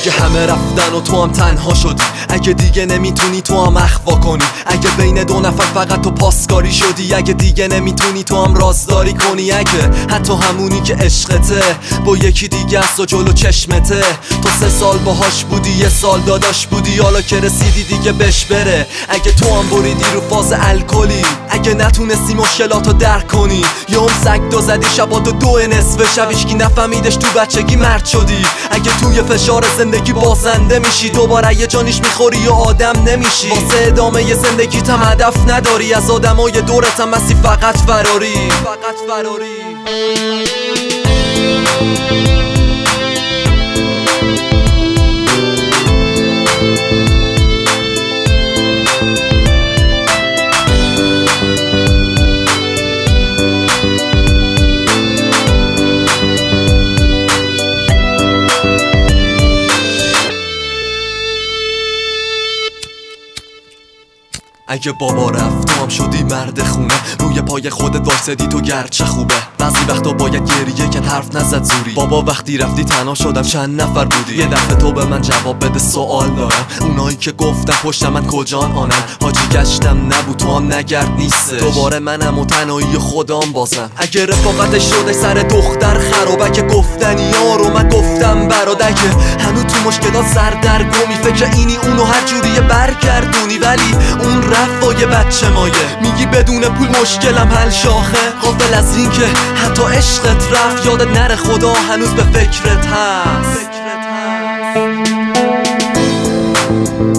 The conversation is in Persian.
اگه همه رفتن و تو هم تنها شدی، اگه دیگه نمیتونی تو هم اخوا کنی، اگه بین دو نفر فقط تو پاسکاری شدی، اگه دیگه نمیتونی تو هم رازداری کنی، اگه حتی همونی که عشقته با یکی دیگه است و جلو چشمته، تو 3 سال باهاش بودی 1 سال داداش بودی، حالا که رسیدی دیگه بش بره، اگه تو هم بریدی رو فاز الکلی، اگه نتونستی مشکلاتو درک کنی، یا اون سگ دو زدی شباتو 2 نصف شب هیچکی نفهمیدش تو بچگی مرد شدی، اگه توی فشار زندگی بازنده میشی دوباره یه جانیش میخوری و آدم نمیشی، واسه ادامه ی زندگیت هم هدف نداری، از آدمای دورت هم مستی فقط فراری. اگه بابا رفت تو هم شدی مرد خونه، روی پای خودت وایسادی تو گرچه خوبه، بعضی وقتا باید گریه که حرف نزد زوری، بابا وقتی رفتی تنها شدم چند نفر بودی، یه دفعه تو به من جواب بده سوال دارم، اونایی که گفتم پشت من کجان آنن، حاجی گشتم نبود تو هم نگرد نیسته، دوباره منم و تنهایی خودم بازم، اگه رفاقتش شده سر دختر خراب، اگه گفتنی یارو من گفتم براد، اگه هنو تو مشکلات سردرگمی فکر اینی اونو هر جوریه برگردونی، ولی اون رفای بچه مایه میگی بدون پول مشکلم حل شاخه، غافل از این که حتی عشقت رفت یادت نره خدا هنوز به فکرت هست.